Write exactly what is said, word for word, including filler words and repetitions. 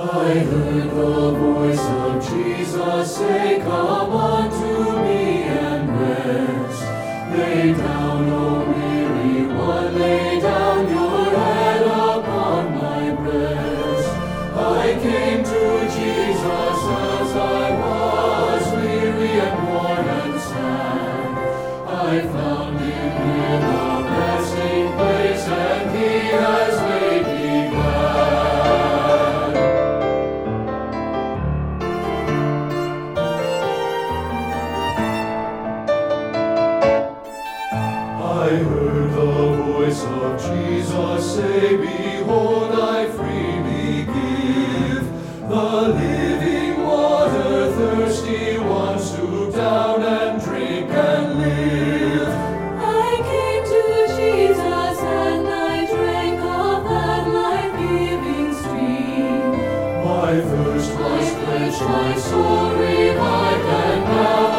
I heard the voice of Jesus say, "Come unto me and rest. Lay down, O weary one, lay down your head upon my breast." I came to Jesus as I was, weary and worn and sad. I found in him a resting place, and he has made me glad. I heard the voice of Jesus say, "Behold, I freely give the living water. Thirsty one, stoop down and drink and live." I came to Jesus and I drank of that life-giving stream. My thirst was quenched, my soul revived, and now